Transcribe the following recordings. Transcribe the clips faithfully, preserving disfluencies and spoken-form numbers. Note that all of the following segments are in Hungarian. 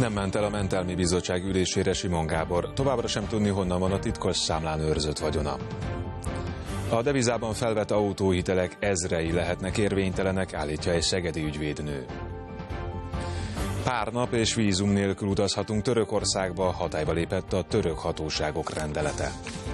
Nem ment el a Mentelmi Bizottság ülésére Simon Gábor. Továbbra sem tudni, honnan van a titkos számlán őrzött vagyona. A devizában felvett autóhitelek ezrei lehetnek érvénytelenek, állítja egy szegedi ügyvédnő. Pár nap és vízum nélkül utazhatunk Törökországba, hatályba lépett a török hatóságok rendelete.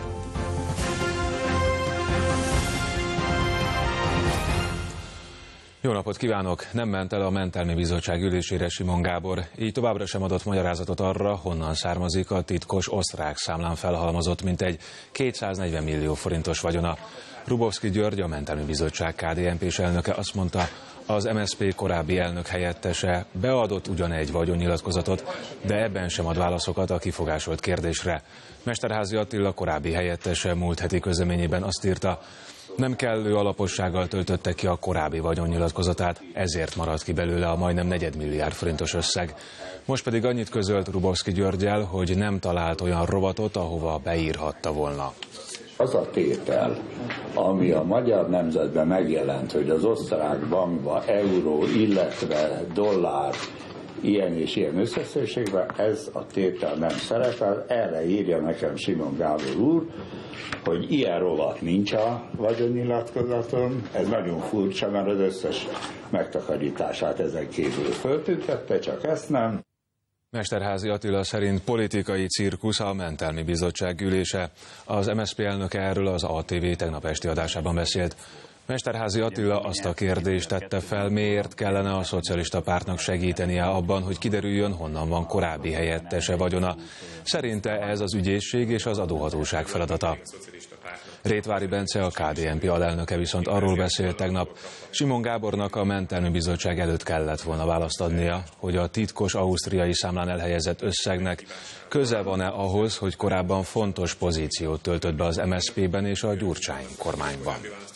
Jó napot kívánok! Nem ment el a Mentelmi Bizottság ülésére Simon Gábor, így továbbra sem adott magyarázatot arra, honnan származik a titkos osztrák számlán felhalmozott mintegy kétszáznegyven millió forintos vagyona. Rubovszky György, a Mentelmi Bizottság ká dé en pés elnöke azt mondta, az em es zé pé korábbi elnök helyettese beadott ugyan egy vagyonnyilatkozatot, de ebben sem ad válaszokat a kifogásolt kérdésre. Mesterházy Attila korábbi helyettese múlt heti közleményében azt írta, nem kellő alapossággal töltötte ki a korábbi vagyonnyilatkozatát, ezért maradt ki belőle a majdnem negyedmilliárd forintos összeg. Most pedig annyit közölt Rubovszky Györggyel, hogy nem talált olyan rovatot, ahova beírhatta volna. Az a tétel, ami a Magyar Nemzetben megjelent, hogy az osztrák bankban euró, illetve dollár ilyen és ilyen összeszedésekben, ez a tétel nem szerepel. Erre írja nekem Simon Gábor úr, hogy ilyen rovat nincs a vagyonnyilatkozaton. Ez nagyon furcsa, mert az összes megtakarítását ezen kívül föltüntette, csak ezt nem. Mesterházy Attila szerint politikai cirkusz a Mentelmi Bizottság ülése. Az em es zé pé elnöke erről az á té vé tegnap esti adásában beszélt. Mesterházy Attila azt a kérdést tette fel, miért kellene a szocialista pártnak segítenie abban, hogy kiderüljön, honnan van korábbi helyettese vagyona. Szerinte ez az ügyészség és az adóhatóság feladata. Rétvári Bence, a ká dé en pé alelnöke viszont arról beszélt tegnap, Simon Gábornak a Mentelmi Bizottság előtt kellett volna választ adnia, hogy a titkos ausztriai számlán elhelyezett összegnek köze van-e ahhoz, hogy korábban fontos pozíciót töltött be az em es zé pében és a Gyurcsány kormányban.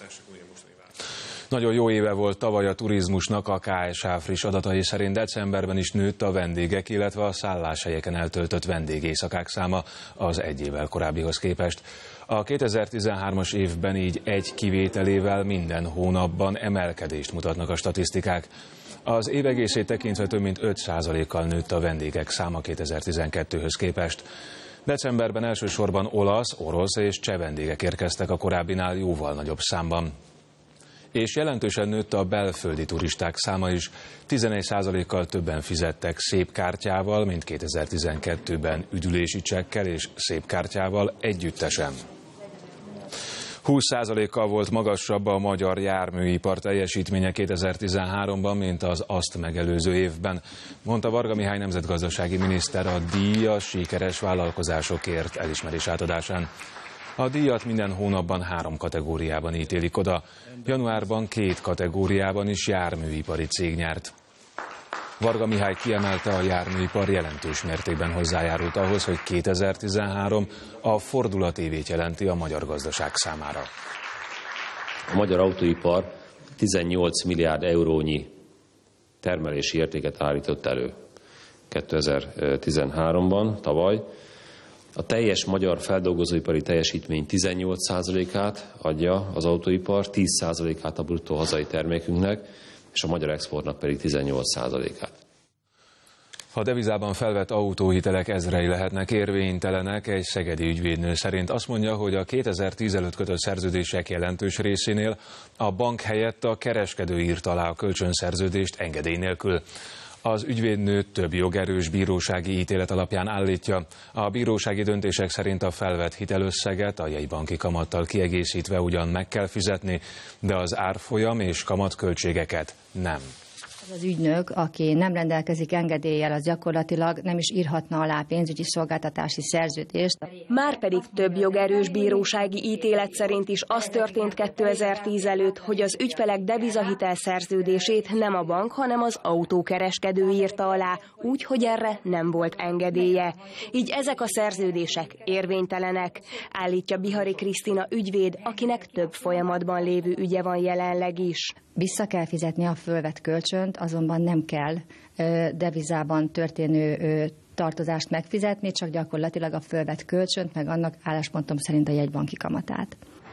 Nagyon jó éve volt tavaly a turizmusnak, a ká es há friss adatai szerint decemberben is nőtt a vendégek, illetve a szálláshelyeken eltöltött vendégéjszakák száma az egy évvel korábbihoz képest. A kétezer-tizenhármas évben így egy kivételével minden hónapban emelkedést mutatnak a statisztikák. Az év egészét tekintve több mint öt százalékkal nőtt a vendégek száma kétezer-tizenkettőhöz képest. Decemberben elsősorban olasz, orosz és cseh vendégek érkeztek a korábbinál jóval nagyobb számban. És jelentősen nőtt a belföldi turisták száma is, tizenegy százalékkal többen fizettek szép kártyával, mint kétezer-tizenkettőben üdülési csekkel és szép kártyával együttesen. húsz százalékkal volt magasabb a magyar járműipar teljesítménye kétezer-tizenháromban, mint az azt megelőző évben, mondta Varga Mihály nemzetgazdasági miniszter a díj a sikeres vállalkozásokért elismerés átadásán. A díjat minden hónapban három kategóriában ítélik oda. Januárban két kategóriában is járműipari cég nyert. Varga Mihály kiemelte, a járműipar jelentős mértékben hozzájárult ahhoz, hogy kétezer-tizenhárom a fordulatévét jelenti a magyar gazdaság számára. A magyar autóipar tizennyolc milliárd eurónyi termelési értéket állított elő kétezer-tizenháromban, tavaly. A teljes magyar feldolgozóipari teljesítmény tizennyolc százalékát adja az autóipar, tíz százalékát a bruttó hazai termékünknek, és a magyar exportnak pedig tizennyolc százalékát. A devizában felvett autóhitelek ezrei lehetnek érvénytelenek, egy szegedi ügyvédnő szerint azt mondja, hogy a kétezer-tíz előtt kötött szerződések jelentős részénél a bank helyett a kereskedő írta alá a kölcsönszerződést engedély nélkül. Az ügyvédnő több jogerős bírósági ítélet alapján állítja, a bírósági döntések szerint a felvett hitelösszeget a jegybanki kamattal kiegészítve ugyan meg kell fizetni, de az árfolyam és kamatköltségeket nem. Az az ügynök, aki nem rendelkezik engedéllyel, az gyakorlatilag nem is írhatna alá pénzügyi szolgáltatási szerződést. Márpedig több jogerős bírósági ítélet szerint is az történt kétezer-tíz előtt, hogy az ügyfelek devizahitel szerződését nem a bank, hanem az autókereskedő írta alá, úgy, hogy erre nem volt engedélye. Így ezek a szerződések érvénytelenek, állítja Bihari Krisztina ügyvéd, akinek több folyamatban lévő ügye van jelenleg is. Vissza kell fizetni a fölvett kölcsönt, azonban nem kell devizában történő tartozást megfizetni, csak gyakorlatilag a fölvett kölcsönt, meg annak álláspontom szerint a jegybanki kamatát.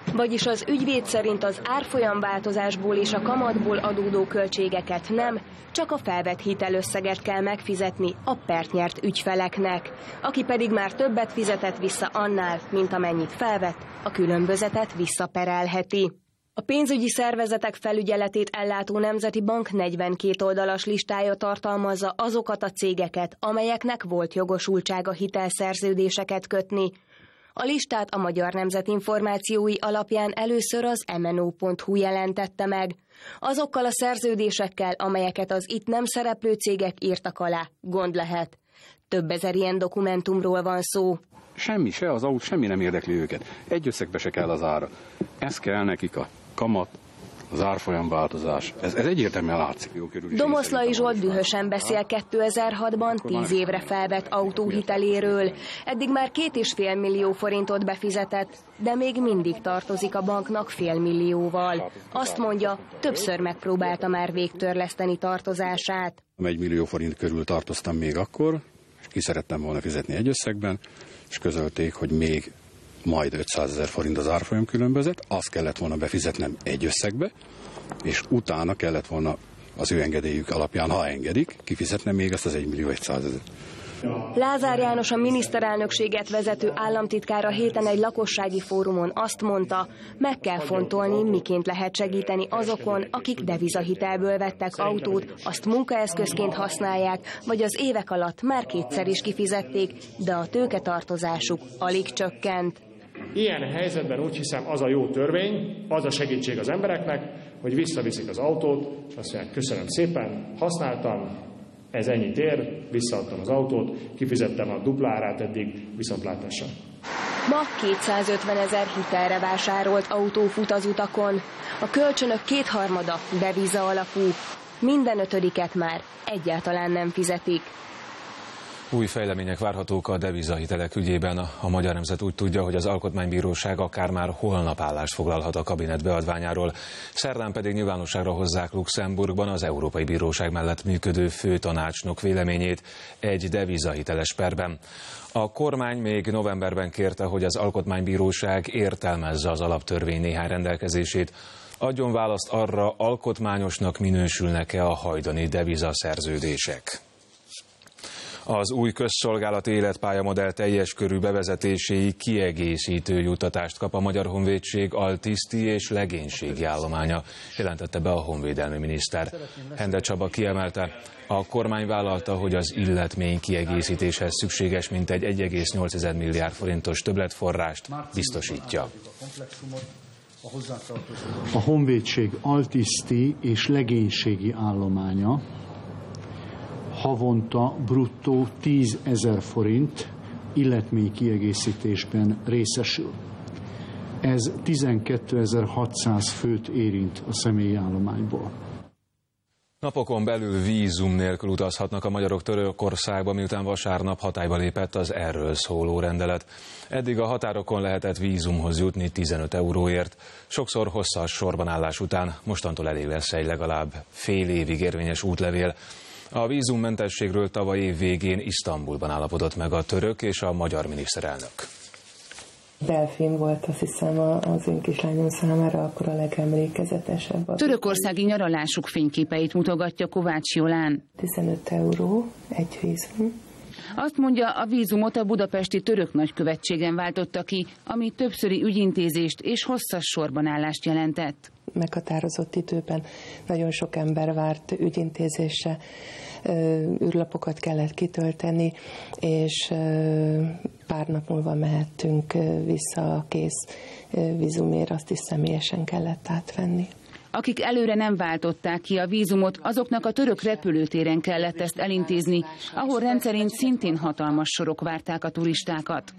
Vagyis az ügyvéd szerint az árfolyamváltozásból és a kamatból adódó költségeket nem, csak a felvett hitelösszeget kell megfizetni a pert nyert ügyfeleknek. Aki pedig már többet fizetett vissza annál, mint amennyit felvett, a különbözetet visszaperelheti. A pénzügyi szervezetek felügyeletét ellátó Nemzeti Bank negyvenkét oldalas listája tartalmazza azokat a cégeket, amelyeknek volt jogosultsága hitelszerződéseket kötni. A listát a Magyar Nemzet információi alapján először az em en o pont hu jelentette meg. Azokkal a szerződésekkel, amelyeket az itt nem szereplő cégek írtak alá, gond lehet. Több ezer ilyen dokumentumról van szó. Semmi, se az aut, semmi nem érdekli őket. Egy összegbe se kell az ára. Ez kell nekik a kamat, az árfolyamváltozás. Ez, ez egyértelműen látszik. Domoszlai Zsolt dühösen beszél kétezer-hatban tíz évre felvett autóhiteléről. Eddig már két és fél millió forintot befizetett, de még mindig tartozik a banknak félmillióval. Azt mondja, többször megpróbálta már végtörleszteni tartozását. Egy millió forint körül tartoztam még akkor, és ki szerettem volna fizetni egy összegben, és közölték, hogy még majd ötszázezer forint az árfolyam különbözet, azt kellett volna befizetnem egy összegbe, és utána kellett volna az ő engedélyük alapján, ha engedik, kifizetnem még ezt az egy millió százezer. Lázár János, a miniszterelnökséget vezető államtitkár a héten egy lakossági fórumon azt mondta, meg kell fontolni, miként lehet segíteni azokon, akik devizahitelből vettek autót, azt munkaeszközként használják, vagy az évek alatt már kétszer is kifizették, de a tőketartozásuk alig csökkent. Ilyen helyzetben úgy hiszem az a jó törvény, az a segítség az embereknek, hogy visszaviszik az autót, és azt mondják, köszönöm szépen, használtam, ez ennyit ér, visszaadtam az autót, kifizettem a dupla árát eddig, viszontlátásra. Ma kétszázötvenezer hitelre vásárolt autó fut az utakon. A kölcsönök kétharmada deviza alapú. Minden ötödiket már egyáltalán nem fizetik. Új fejlemények várhatók a devizahitelek ügyében. A Magyar Nemzet úgy tudja, hogy az Alkotmánybíróság akár már holnap állást foglalhat a kabinet beadványáról. Szerdán pedig nyilvánosságra hozzák Luxemburgban az Európai Bíróság mellett működő főtanácsnok véleményét egy devizahiteles perben. A kormány még novemberben kérte, hogy az Alkotmánybíróság értelmezze az alaptörvény néhány rendelkezését, adjon választ arra, alkotmányosnak minősülnek-e a hajdani devizaszerződések. Az új közszolgálati életpályamodell teljes körű bevezetéséig kiegészítő juttatást kap a Magyar Honvédség altiszti és legénységi állománya, jelentette be a honvédelmi miniszter. Hende Csaba kiemelte, a kormány vállalta, hogy az illetmény kiegészítéshez szükséges mintegy egy egész nyolc milliárd forintos többletforrást biztosítja. A Honvédség altiszti és legénységi állománya havonta bruttó tízezer forint illetmény kiegészítésben részesül. Ez tizenkétezer-hatszáz főt érint a személyi állományból. Napokon belül vízum nélkül utazhatnak a magyarok Törökországba, miután vasárnap hatályba lépett az erről szóló rendelet. Eddig a határokon lehetett vízumhoz jutni tizenöt euróért, sokszor hosszas sorban állás után, mostantól elég lesz egy legalább fél évig érvényes útlevél. A vízummentességről tavaly év végén Isztambulban állapodott meg a török és a magyar miniszterelnök. Delfin volt, azt hiszem, az én kislányom számára akkor a legemlékezetesebb. Törökországi nyaralásuk fényképeit mutogatja Kovács Jolán. tizenöt euró egy vízum. Azt mondja, a vízumot a budapesti török nagykövetségen váltotta ki, ami többszöri ügyintézést és hosszas sorban állást jelentett. Meghatározott időben nagyon sok ember várt ügyintézésre, űrlapokat kellett kitölteni, és pár nap múlva mehettünk vissza a kész vízumért, azt is személyesen kellett átvenni. Akik előre nem váltották ki a vízumot, azoknak a török repülőtéren kellett ezt elintézni, ahol rendszerint szintén hatalmas sorok várták a turistákat.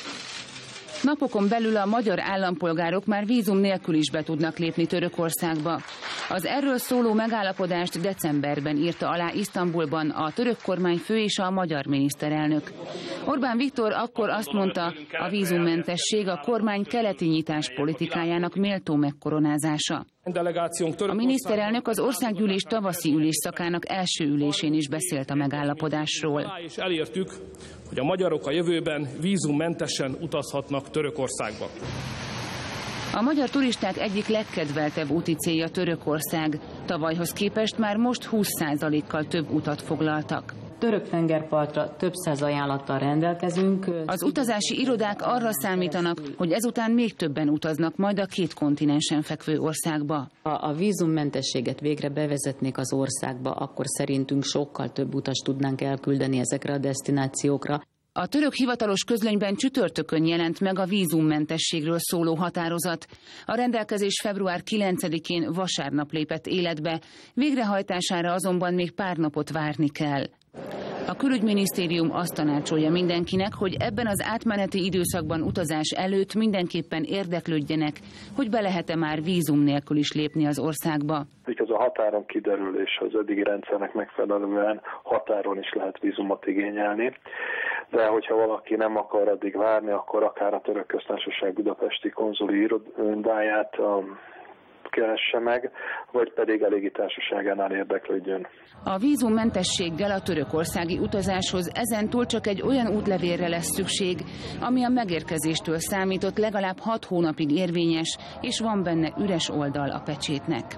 Napokon belül a magyar állampolgárok már vízum nélkül is be tudnak lépni Törökországba. Az erről szóló megállapodást decemberben írta alá Isztambulban a török kormányfő és a magyar miniszterelnök. Orbán Viktor akkor azt mondta, a vízummentesség a kormány keleti nyitás politikájának méltó megkoronázása. A miniszterelnök az országgyűlés tavaszi ülésszakának első ülésén is beszélt a megállapodásról. És elértük, hogy a magyarok a jövőben vízummentesen utazhatnak Törökországba. A magyar turisták egyik legkedveltebb úti célja Törökország. Tavalyhoz képest már most húsz százalékkal több utat foglaltak. Török tengerpartra több száz ajánlattal rendelkezünk. Az utazási irodák arra számítanak, hogy ezután még többen utaznak majd a két kontinensen fekvő országba. Ha a vízummentességet végre bevezetnék az országba, akkor szerintünk sokkal több utast tudnánk elküldeni ezekre a desztinációkra. A török hivatalos közlönyben csütörtökön jelent meg a vízummentességről szóló határozat. A rendelkezés február kilencedikén vasárnap lépett életbe, végrehajtására azonban még pár napot várni kell. A külügyminisztérium azt tanácsolja mindenkinek, hogy ebben az átmeneti időszakban utazás előtt mindenképpen érdeklődjenek, hogy be lehet-e már vízum nélkül is lépni az országba. Ez a határon kiderül, és az eddigi rendszernek megfelelően határon is lehet vízumot igényelni. De hogyha valaki nem akar addig várni, akkor akár a Török Köztársaság budapesti konzuli irodáját keresse meg, vagy pedig a légitársaságánál érdeklődjön. A vízummentességgel a törökországi utazáshoz ezentúl csak egy olyan útlevélre lesz szükség, ami a megérkezéstől számított legalább hat hónapig érvényes, és van benne üres oldal a pecsétnek.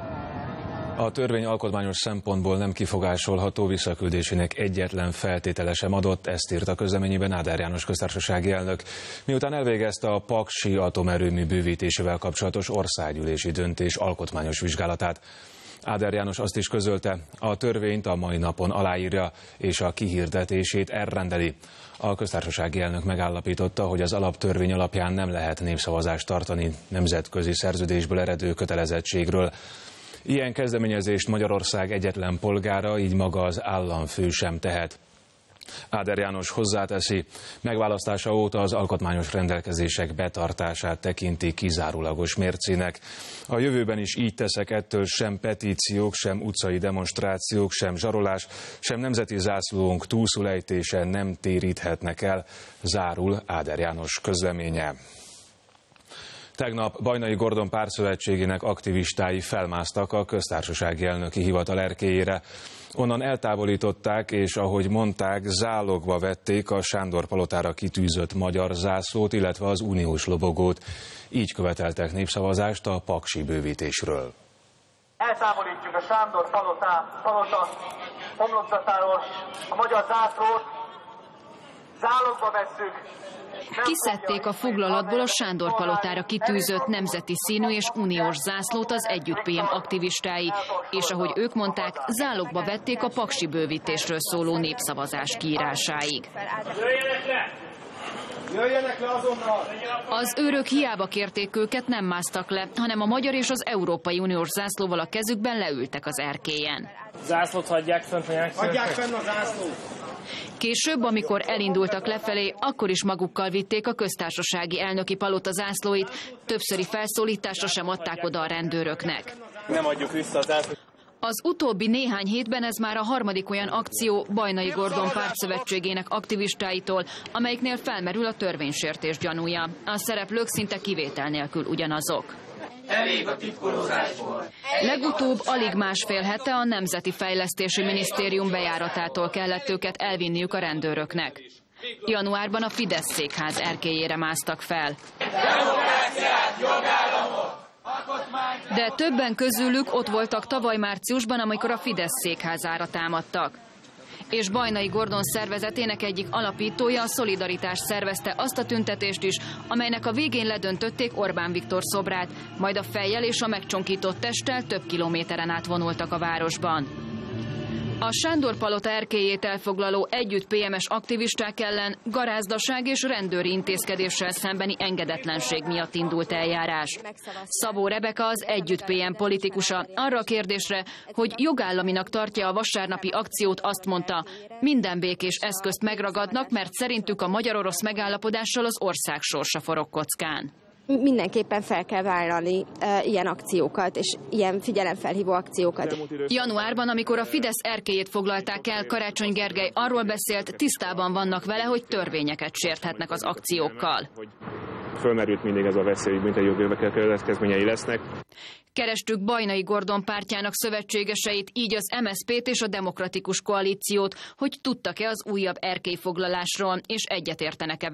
A törvény alkotmányos szempontból nem kifogásolható, visszaküldésének egyetlen feltétele sem adott, ezt írt a közleményében Áder János köztársasági elnök, miután elvégezte a paksi atomerőmű bővítésével kapcsolatos országgyűlési döntés alkotmányos vizsgálatát. Áder János azt is közölte, a törvényt a mai napon aláírja, és a kihirdetését elrendeli. A köztársasági elnök megállapította, hogy az alaptörvény alapján nem lehet népszavazást tartani nemzetközi szerződésből eredő kötelezettségről. Ilyen kezdeményezést Magyarország egyetlen polgára, így maga az államfő sem tehet. Áder János hozzáteszi, megválasztása óta az alkotmányos rendelkezések betartását tekinti kizárólagos mércének. A jövőben is így teszek, ettől sem petíciók, sem utcai demonstrációk, sem zsarolás, sem nemzeti zászlónk túlszulejtése nem téríthetnek el, zárul Áder János közleménye. Tegnap Bajnai Gordon pártszövetségének aktivistái felmásztak a köztársasági elnöki hivatal erkélyére. Onnan eltávolították, és ahogy mondták, zálogba vették a Sándor palotára kitűzött magyar zászlót, illetve az uniós lobogót. Így követeltek népszavazást a paksi bővítésről. Eltávolítjuk a Sándor palota, palota homlokzatáról a magyar zászlót, zálogba vesszük. Kiszedték a foglalatból a Sándor palotára kitűzött nemzeti színű és uniós zászlót az Együtt pé em aktivistái, és ahogy ők mondták, zálogba vették a paksi bővítésről szóló népszavazás kiírásáig. Jöjjenek le! Jöjjenek le azonnal! Az őrök hiába kérték őket, nem másztak le, hanem a magyar és az Európai Uniós zászlóval a kezükben leültek az erkélyen. Zászlót hagyják fenn, hagyják fenn a zászlót! Később, amikor elindultak lefelé, akkor is magukkal vitték a köztársasági elnöki palota zászlóit, többszöri felszólításra sem adták oda a rendőröknek. Nem adjuk vissza a zászlót. Az utóbbi néhány hétben ez már a harmadik olyan akció Bajnai Gordon pártszövetségének aktivistáitól, amelyiknél felmerül a törvénysértés gyanúja. A szereplők szinte kivétel nélkül ugyanazok. Elég a titkolózásból. Legutóbb alig másfél hete a Nemzeti Fejlesztési Minisztérium bejáratától kellett őket elvinniük a rendőröknek. Januárban a Fidesz székház erkélyére másztak fel. Demokráciát, jogállamot! De többen közülük ott voltak tavaly márciusban, amikor a Fidesz székházára támadtak. És Bajnai Gordon szervezetének egyik alapítója, a Szolidaritás szervezte azt a tüntetést is, amelynek a végén ledöntötték Orbán Viktor szobrát, majd a fejjel és a megcsonkított testtel több kilométeren át vonultak a városban. A Sándor palota erkélyét elfoglaló Együtt pé em es aktivisták ellen garázdaság és rendőri intézkedéssel szembeni engedetlenség miatt indult eljárás. Szabó Rebeka, az Együtt pé em politikusa, arra a kérdésre, hogy jogállaminak tartja a vasárnapi akciót, azt mondta, minden békés eszközt megragadnak, mert szerintük a magyar-orosz megállapodással az ország sorsa forog kockán. Mindenképpen fel kell vállalni e, ilyen akciókat, és ilyen figyelemfelhívó akciókat. Januárban, amikor a Fidesz erkélyét foglalták el, Karácsony Gergely arról beszélt, tisztában vannak vele, hogy törvényeket sérthetnek az akciókkal. Fölmerült mindig ez a veszély, hogy büntetőjogi következményei lesznek. Kerestük Bajnai Gordon pártjának szövetségeseit, így az em es zé pét és a Demokratikus Koalíciót, hogy tudtak-e az újabb erkélyfoglalásról, és egyetértenek-e vele.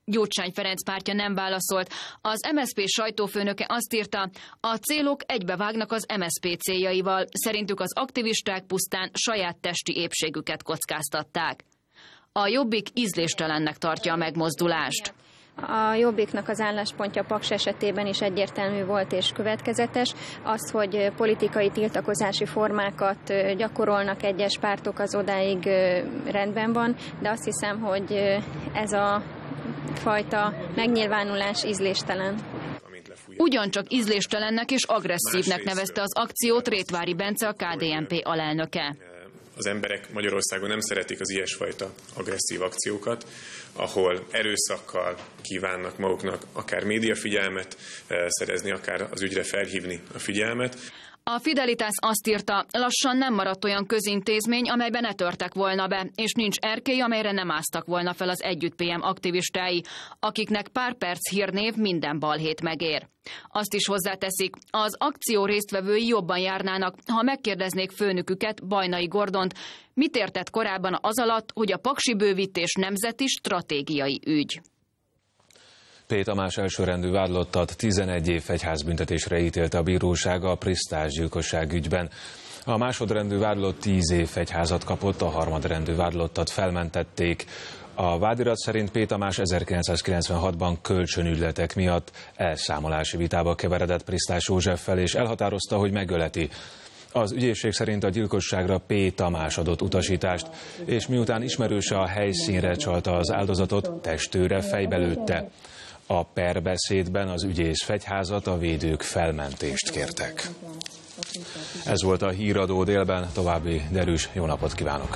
Gyurcsány Ferenc pártja nem válaszolt. Az em es zé pé sajtófőnöke azt írta, a célok egybevágnak az em es zé pé céljaival. Szerintük az aktivisták pusztán saját testi épségüket kockáztatták. A Jobbik ízléstelennek tartja a megmozdulást. A Jobbiknak az álláspontja Paks esetében is egyértelmű volt és következetes. Az, hogy politikai tiltakozási formákat gyakorolnak egyes pártok, az odáig rendben van, de azt hiszem, hogy ez a fajta megnyilvánulás ízléstelen. Ugyancsak ízléstelennek és agresszívnek nevezte az akciót Rétvári Bence, a ká dé en pé alelnöke. Az emberek Magyarországon nem szeretik az ilyesfajta agresszív akciókat, ahol erőszakkal kívánnak maguknak akár médiafigyelmet szerezni, akár az ügyre felhívni a figyelmet. A Fidelitás azt írta, lassan nem maradt olyan közintézmény, amelyben ne törtek volna be, és nincs erkély, amelyre nem áztak volna fel az Együtt pé em aktivistái, akiknek pár perc hírnév minden balhét megér. Azt is hozzáteszik, az akció résztvevői jobban járnának, ha megkérdeznék főnöküket, Bajnai Gordont, mit értett korábban az alatt, hogy a paksi bővítés nemzeti stratégiai ügy. P. Tamás elsőrendű vádlottat tizenegy év fegyházbüntetésre ítélte a bíróság a Prisztás gyilkosság ügyben. A másodrendű vádlott tíz év fegyházat kapott, a harmadrendű vádlottat felmentették. A vádirat szerint P. Tamás ezerkilencszázkilencvenhatban kölcsönügyletek miatt elszámolási vitába keveredett Prisztás Józseffel, és elhatározta, hogy megöleti. Az ügyészség szerint a gyilkosságra P. Tamás adott utasítást, és miután ismerőse a helyszínre csalta az áldozatot, testőre fejbe lőtte. A perbeszédben az ügyész fegyházat, a védők felmentést kértek. Ez volt a Híradó délben, további derűs jó napot kívánok!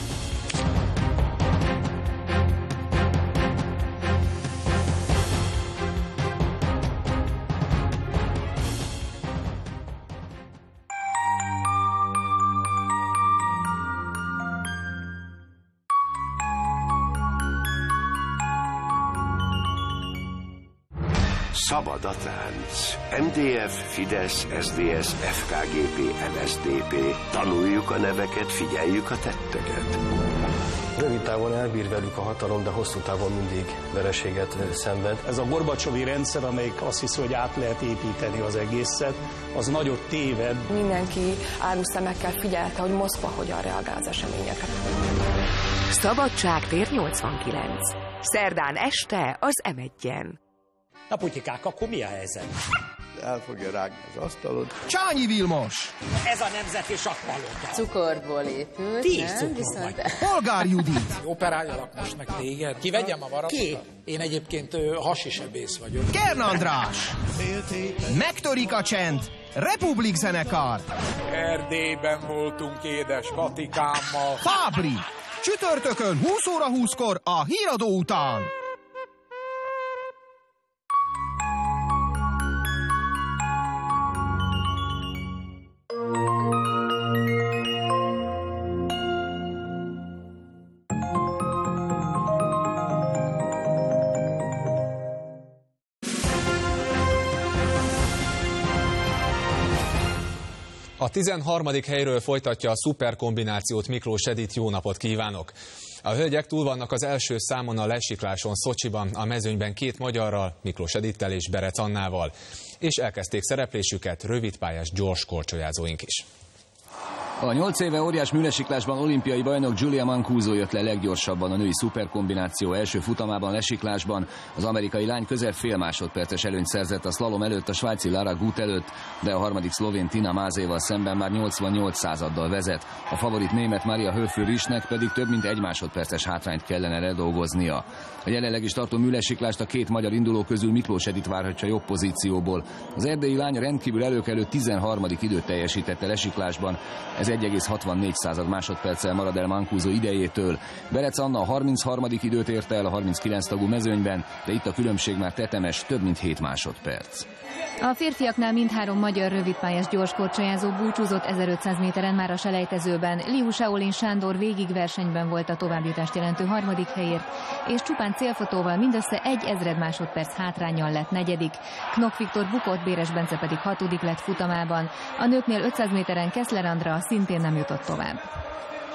Szabad a tánc. em dé ef, Fidesz, es zé es, ef ká gé pé, em es zé pé. Tanuljuk a neveket, figyeljük a tetteket. Rövid távon elbír velük a hatalom, de hosszú távon mindig vereséget szenved. Ez a Gorbacsovi rendszer, amelyik azt hiszi, hogy át lehet építeni az egészet, az nagyot téved. Mindenki áruszemekkel figyelte, hogy Moszkva hogyan reagál az eseményekre. Szabadságtér nyolcvankilenc. Szerdán este az em egyen. Na putyikák, akkor mi a helyzet? El fogja rágni az asztalot. Csányi Vilmos! Ez a nemzeti sakkpalota. Cukorból épült, Ti is nem? cukor Viszont... vagy. Polgár Judit! Operáljalak most meg téged. Kivegyem a varaszt? Ki? Én egyébként hasisebész vagyok. Kern András! Megtörik a csend! Republik zenekar! Erdélyben voltunk édes Katikámmal. Fábri! Csütörtökön húsz óra húszkor a Híradó után! A tizenharmadik helyről folytatja a szuperkombinációt Miklós Edit, jó napot kívánok! A hölgyek túl vannak az első számon a lesikláson Szocsiban, a mezőnyben két magyarral, Miklós Edittel és Berec Annával. És elkezdték szereplésüket rövidpályás gyors korcsolyázóink is. A nyolc éve óriás műlesiklásban olimpiai bajnok Giulia Mancuso jött le leggyorsabban a női szuperkombináció első futamában lesiklásban. Az amerikai lány közel fél másodperces előnyt szerzett a szlalom előtt a svájci Lara Gut előtt, de a harmadik szlovén Tina Mázéval szemben már nyolcvannyolc századdal vezet. A favorit német Maria Höfür-Risnek pedig több mint egy másodperces hátrányt kellene ledolgoznia. A jelenleg is tartó műlesiklást a két magyar induló közül Miklós Edit várhatja jobb pozícióból. Az erdélyi lány rendkívül előkelő tizenharmadik időt teljesítette lesiklásban. Ez egy egész hatvannégy másodperccel marad el Mancuso idejétől. Berec Anna a harmincharmadik időt érte el a harminckilenc tagú mezőnyben, de itt a különbség már tetemes, több mint hét másodperc. A férfiaknál mindhárom magyar rövidpályás gyorskorcsolyázó búcsúzott ezerötszáz méteren már a selejtezőben. Liu Shaolin Sándor végigversenyben volt a továbbjutást jelentő harmadik helyért, és csupán célfotóval mindössze egy ezred másodperc hátránnyal lett negyedik. Knok Viktor bukott, Béres Bence pedig hatodik lett futamában. A nőknél ötszáz méteren Keszler Andra szintén nem jutott tovább.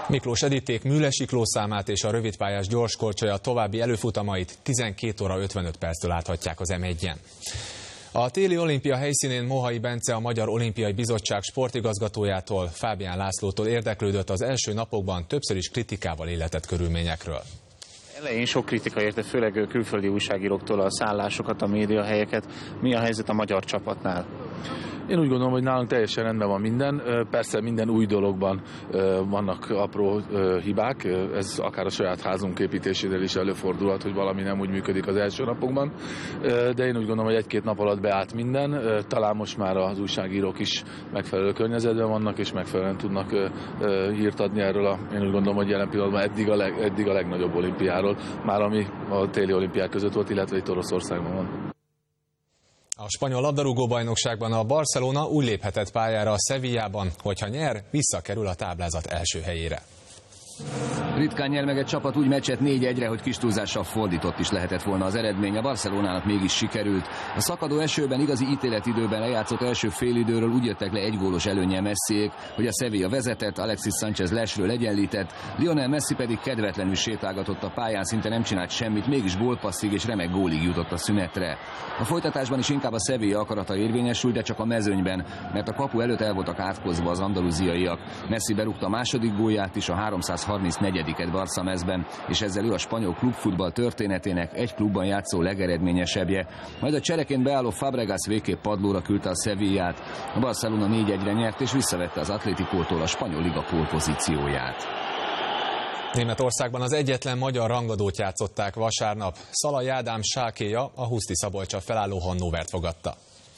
Miklós Editék műlesiklószámát és a rövidpályás gyorskorcsolya további előfutamait tizenkét óra ötvenöt perctől láthatják az em egyen. A téli olimpia helyszínén Mohai Bence a Magyar Olimpiai Bizottság sportigazgatójától, Fábián Lászlótól érdeklődött az első napokban többször is kritikával illetett körülményekről. Elején sok kritika érte, főleg külföldi újságíróktól a szállásokat, a médiahelyeket. Mi a helyzet a magyar csapatnál? Én úgy gondolom, hogy nálunk teljesen rendben van minden. Persze minden új dologban vannak apró hibák. Ez akár a saját házunk építésénél is előfordulhat, hogy valami nem úgy működik az első napokban. De én úgy gondolom, hogy egy-két nap alatt beállt minden. Talán most már az újságírók is megfelelő környezetben vannak, és megfelelően tudnak hírt adni erről. A, én úgy gondolom, hogy jelen pillanatban eddig a, leg, eddig a legnagyobb olimpiáról, már ami a téli olimpiák között volt, illetve itt Oroszországban van. A spanyol labdarúgó-bajnokságban a Barcelona úgy léphetett pályára a Sevillában, hogyha nyer, visszakerül a táblázat első helyére. Ritkán nyer meg egy csapat úgy meccset négy egyre, hogy kis túlzással fordított is lehetett volna az eredmény. A Barcelonának mégis sikerült. A szakadó esőben igazi ítéletidőben lejátszott első félidőről úgy jöttek le egy gólos előnnyel Messiék, hogy a Sevilla vezetett, Alexis Sánchez lesről egyenlített, Lionel Messi pedig kedvetlenül sétálgatott a pályán, szinte nem csinált semmit, mégis gólpasszig és remek gólig jutott a szünetre. A folytatásban is inkább a Sevilla akarata érvényesült, de csak a mezőnyben, mert a kapu előtt el voltak átkozva az andalúziaiak. Messi berúgta a második gólját is a háromszázharmincnegyediket Barca mezben, és ezzel ő a spanyol klubfutball történetének egy klubban játszó legeredményesebbje. Majd a csereként beálló Fabregas végképp padlóra küldte a Sevillát. A Barcelona négy egyre nyert, és visszavette az Atléticótól a spanyol liga pólpozícióját. Németországban az egyetlen magyar rangadót játszották vasárnap. Szalai Ádám Schalkéja a Huszti Szabolcsa felálló Hannovert fogadta.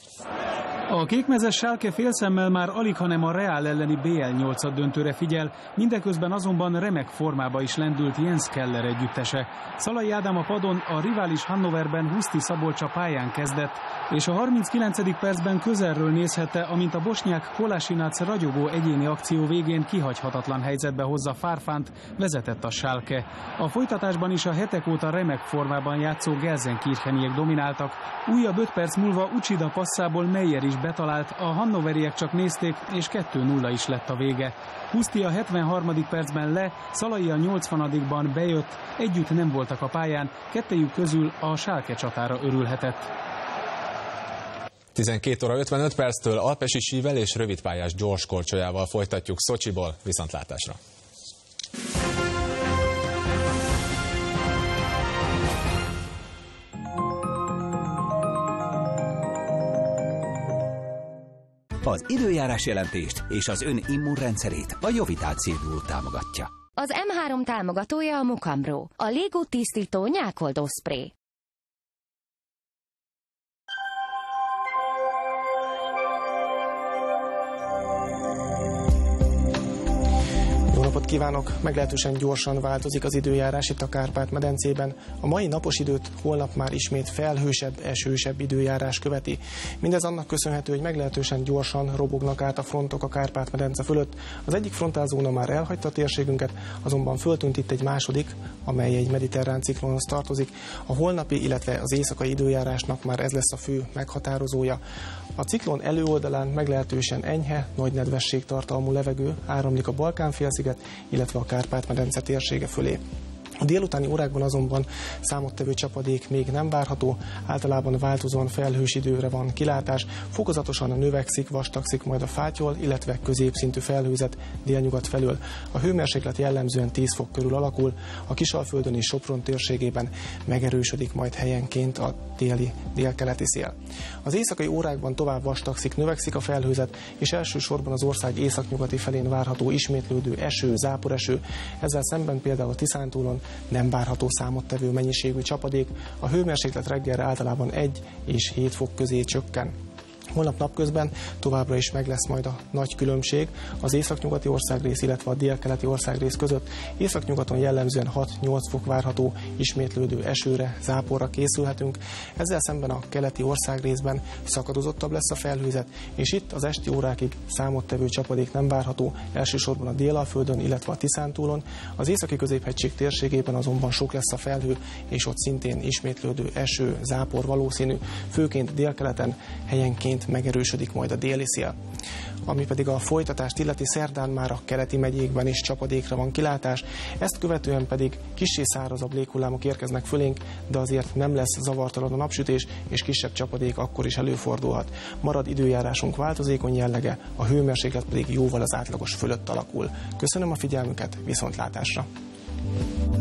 A kékmezes Schalke félszemmel már alig, hanem a Real elleni bé el nyolcad döntőre figyel, mindeközben azonban remek formába is lendült Jens Keller együttese. Szalai Ádám a padon, a rivális Hannoverben Huszti Szabolcsa pályán kezdett, és a harminckilencedik percben közelről nézhette, amint a bosnyák Kolasinac ragyogó egyéni akció végén kihagyhatatlan helyzetbe hozza Farfánt, vezetett a Schalke. A folytatásban is a hetek óta remek formában játszó Gelsenkircheniek domináltak. Újabb öt perc múlva Uchida passzából Meyer is betalált, a hannoveriek csak nézték, és kettő nulla is lett a vége. Huszti a hetvenharmadik percben le, Szalai a nyolcvanadikban bejött, együtt nem voltak a pályán, kettejük közül a Schalke csatára örülhetett. tizenkét óra ötvenöt perctől alpesi sível és rövidpályás gyorskorcsolyával folytatjuk Szocsiból, viszontlátásra. Az időjárás jelentést és az ön immunrendszerét a Jovitál Cédul támogatja. Az em három támogatója a Mukambro, a légút tisztító nyálkoldó szpré. Jó napot kívánok! Meglehetősen gyorsan változik az időjárás itt a Kárpát-medencében. A mai napos időt holnap már ismét felhősebb, esősebb időjárás követi. Mindez annak köszönhető, hogy meglehetősen gyorsan robognak át a frontok a Kárpát-medence fölött. Az egyik frontálzóna már elhagyta a térségünket, azonban föltűnt itt egy második, amely egy mediterrán ciklonhoz tartozik. A holnapi, illetve az éjszakai időjárásnak már ez lesz a fő meghatározója. A ciklon előoldalán meglehetősen enyhe, nagy nedvesség tartalmú levegő áramlik a Balkán-félsziget, illetve a Kárpát-medence térsége fölé. A délutáni órákban azonban számottevő csapadék még nem várható, általában változóan felhős időre van kilátás, fokozatosan növekszik, vastagszik majd a fátyol, illetve középszintű felhőzet délnyugat felől. A hőmérséklet jellemzően tíz fok körül alakul, a Kisalföldön és Sopron térségében megerősödik majd helyenként a déli, délkeleti szél. Az éjszakai órákban tovább vastagszik, növekszik a felhőzet, és elsősorban az ország északnyugati felén várható ismétlődő eső, záporeső, ezzel szemben például a Tiszántúlon nem várható számottevő mennyiségű csapadék, a hőmérséklet reggelre általában egy és hét fok közé csökken. Holnap napközben továbbra is meg lesz majd a nagy különbség az északnyugati országrész, illetve a délkeleti országrész között. Északnyugaton jellemzően hat-nyolc fok várható, ismétlődő esőre, záporra készülhetünk. Ezzel szemben a keleti országrészben szakadozottabb lesz a felhőzet, és itt az esti órákig számottevő csapadék nem várható, elsősorban a Délalföldön, illetve a Tiszántúlon. Az északi középhegység térségében azonban sok lesz a felhő, és ott szintén ismétlődő eső, zápor valószínű, főként délkeleten helyenként esténként megerősödik majd a déli szél. Ami pedig a folytatást illeti, szerdán már a keleti megyékben is csapadékra van kilátás, ezt követően pedig kissé szárazabb léghullámok érkeznek fölénk, de azért nem lesz zavartalan a napsütés, és kisebb csapadék akkor is előfordulhat. Marad időjárásunk változékony jellege, a hőmérséklet pedig jóval az átlagos fölött alakul. Köszönöm a figyelmüket, viszontlátásra!